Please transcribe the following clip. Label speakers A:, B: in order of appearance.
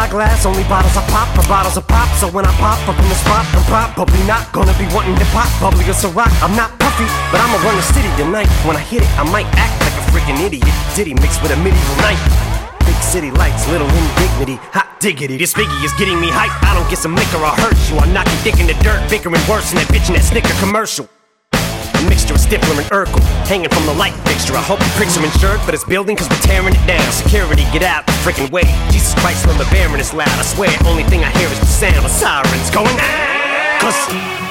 A: my glass, only bottles I pop for bottles of pop. So when I pop up in the spot, I'm probably not gonna be wanting to pop bubbly or Ciroc. I'm not puffy, but I'ma run the city tonight. When I hit it, I might act like a freaking idiot. Diddy mixed with a medieval knight. Big city lights, little indignity, hot diggity. This Biggie is getting me hype. I don't get some liquor, I'll hurt you. I'll knock your dick in the dirt, bickering worse than that bitch in that Snicker commercial. A mixture of Stifler and Urkel, hanging from the light fixture. I hope the pricks are insured for this building, cause we're tearing it down. Security, get out the freaking way. Jesus Christ, when the bearing is loud, I swear, only thing I hear is the sound of sirens going, ah! Cause